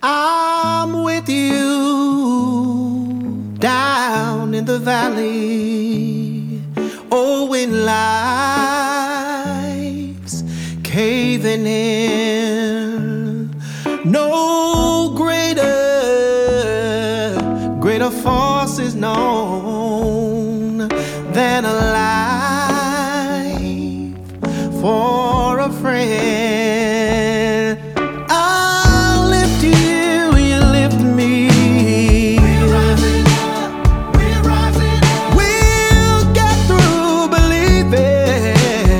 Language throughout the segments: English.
I'm with you down in the valley. Oh, when life's caving in, no greater force is known than a life for a friend. I'll lift you, you lift me. We're rising up, we're rising up. We'll get through believing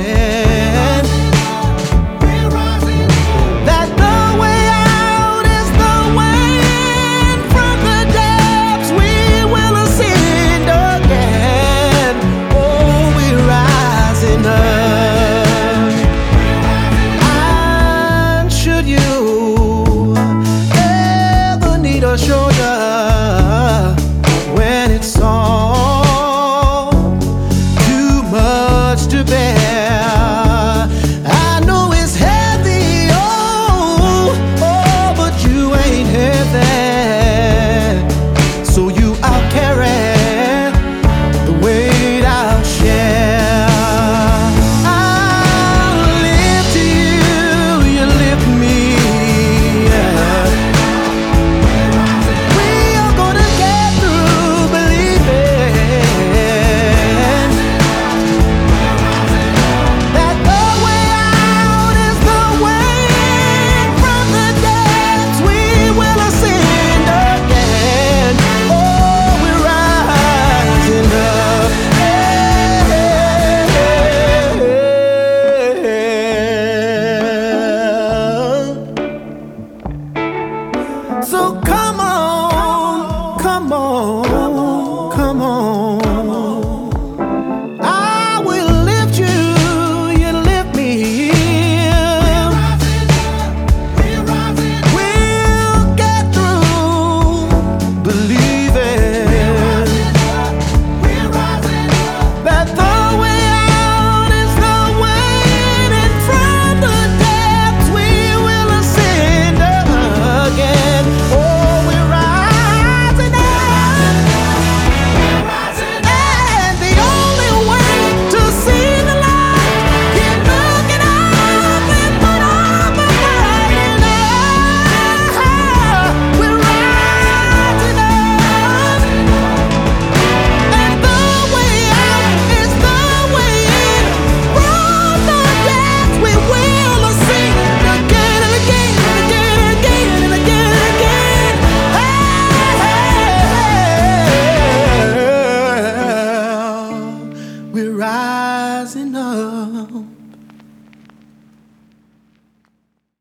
we're rising up. That the way out is the way in. From the depths we will ascend again. Oh, we're rising up. A shoulder when it's all too much to bear. I know it's heavy, oh, but you ain't heavy. So you I'll carry the weight I'll share. I'll lift you, you lift me. So come on, come on, come on. I will lift you, you lift me. We're rising up, we'll get through believing we're rising up. That the way out is the way in. And from the depths we will ascend again. We're rising up.